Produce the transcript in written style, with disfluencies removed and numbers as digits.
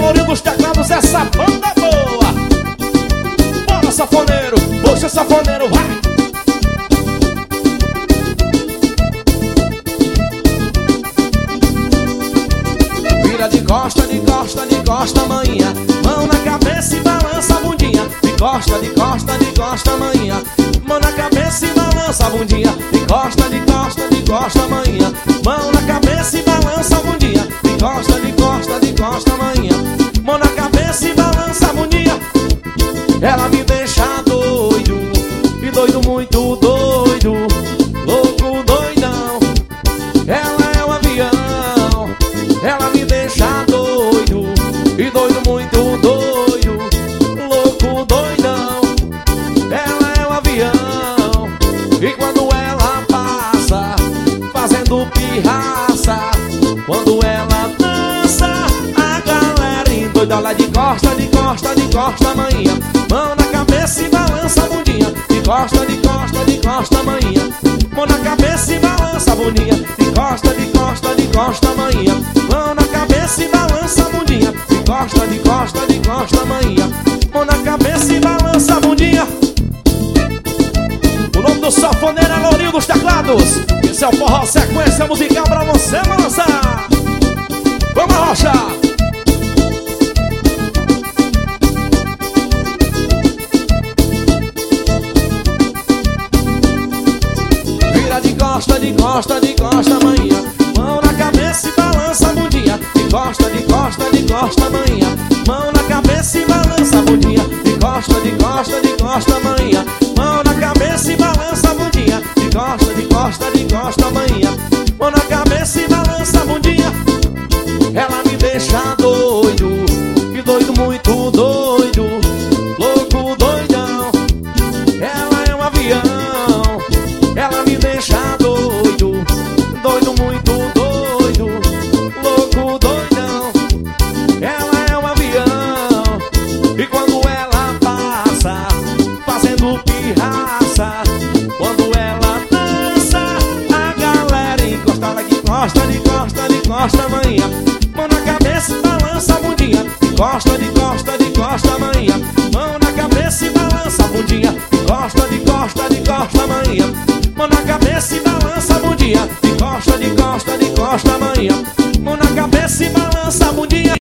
Lourinho dos teclados, essa banda é boa. Bora, safoneiro, puxa safoneiro, vai. Vira de costa, de costa, de costa, manhã. Mão na cabeça e balança a bundinha. De costa, de costa, de costa, manhã. Mão na cabeça e balança a bundinha. De costa, de costa, de costa, manhã. Mão na cabeça e balança a bundinha. De costa, de costa, de costa, manhã. Mão na cabeça e balança a bundinha. Ela me deixa doido, e doido, muito doido, louco, doidão. Ela é um avião. Ela me deixa doido, e doido, muito doido, louco, doidão. Ela é um avião. E quando ela passa, fazendo pirraça, quando ela dança, a galera endoida. Lá de costa, de costa, de costa, manhã. Mão na cabeça e balança a bundinha. De costa, de costa, de costa, manhã. Mão na cabeça e balança a bundinha. De costa, de costa, de costa, manhã. Mão na cabeça e balança a bundinha. De costa, de costa, de costa, manhã. Mão na cabeça e balança a bundinha. O nome do safoneiro é Lourinho dos teclados. Esse é o forró sequência musical pra você balançar. Vamos, Rocha! De costa, de costa, manhã. Mão na cabeça e balança a bundinha. De costa, de costa, de costa, manhã. Mão na cabeça e balança a bundinha. De costa, de costa, de costa, manhã. Mão na cabeça e balança a bundinha. De costa, de costa, de costa, manhã. Mão na cabeça e balança a bundinha. Ela me deixa doido, e doido, muito doido, louco, doidão. Ela é um avião. Ela me deixa doido, doido, muito doido, louco, doidão. Ela é um avião. E quando ela passa, fazendo pirraça, quando ela dança, a galera encosta. Lá de costa, de costa, de costa, manhã. Mão na cabeça e balança a bundinha. De costa, de costa, de costa, manhã. Mão na cabeça e balança a bundinha. De costa, de costa, de costa, manhã. Mão na cabeça